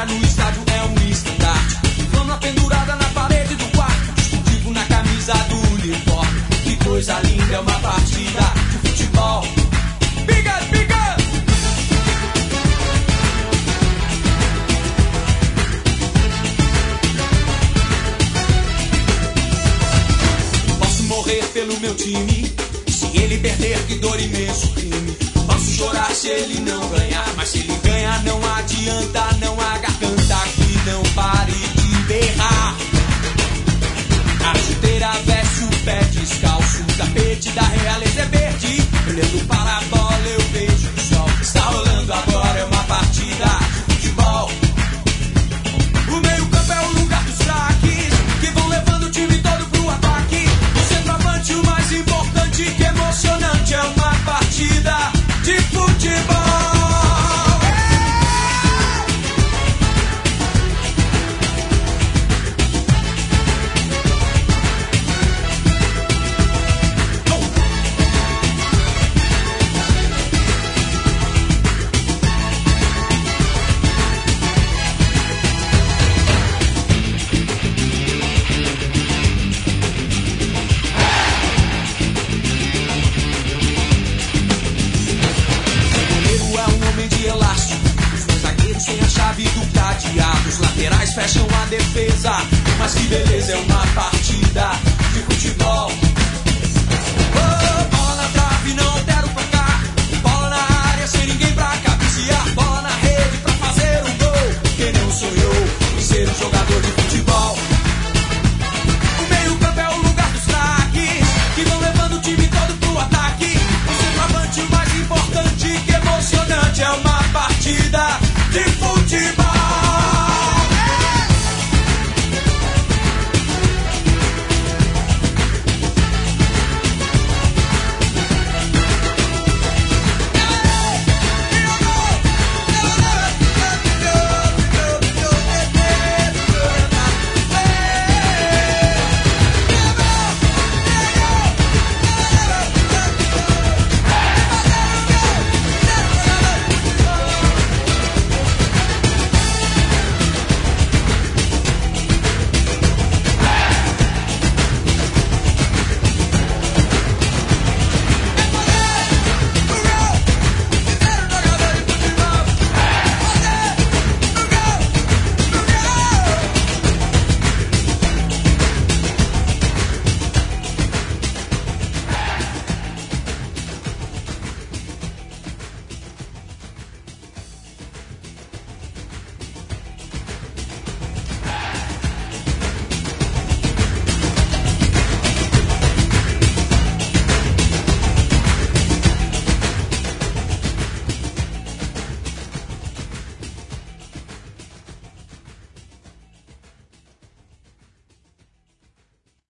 vitória no estádio é um estandarte. Flama pendurada na parede do quarto, distintivo na camisa do uniforme. Que coisa linda, é uma partida de futebol. Biga, biga! Posso morrer pelo meu time, se ele perder, que dor imenso crime. Posso chorar se ele não ganhar, mas se ele ganhar não adianta, não há garganta que não pare de berrar. A chuteira veste o pé descalço, o tapete da realeza é verde. Olhando para a bola eu vejo o sol. Está rolando agora, é uma partida de futebol. O meio campo é o lugar dos craques, que vão levando o time todo pro ataque. O centroavante, o mais importante, que emocionante, é uma partida de futebol. Os laterais fecham a defesa, mas que beleza, é uma partida de futebol.